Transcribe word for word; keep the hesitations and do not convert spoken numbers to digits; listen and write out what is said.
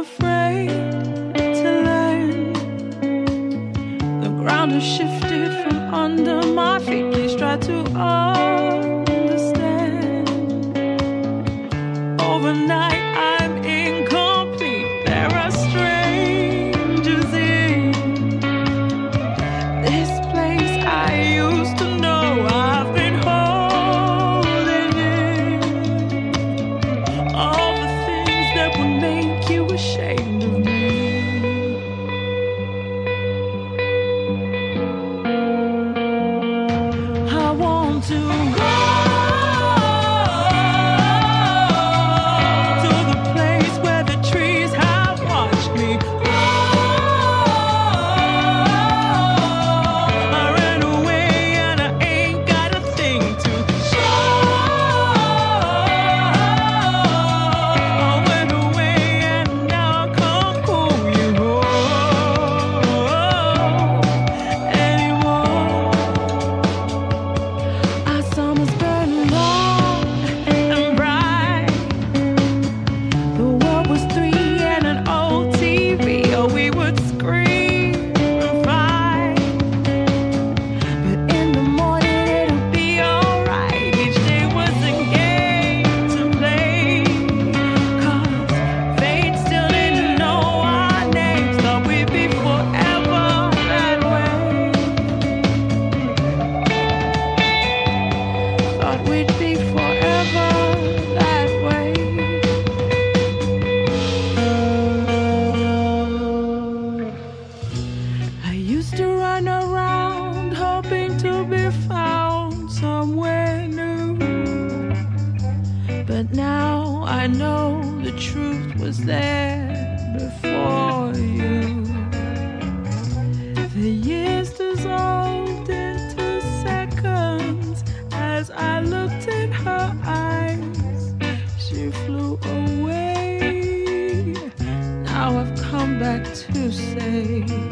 afraid to learn. The ground has shifted from under my feet. Please try to understand. Overnight I'm incomplete. There are strangers in this place I used to know. I've been holding in all the things that would make you ashamed of me. I want to go to the place where the trees have watched me grow. I ran away and I ain't got a thing to show. I went away and now I can't pull you home anymore. Our summers burn long and bright. The world was three and an old T V. Oh, we would scream and fight, but in the morning it'll be alright. Each day was a game to play, 'cause fate still didn't know our names. Thought we'd be forever that way. Thought we'd be forever that way. I used to run around hoping to be found somewhere new, but now I know the truth was there before you. The years dissolved into seconds as I looked in her eyes. She flew away. Now I've come back to say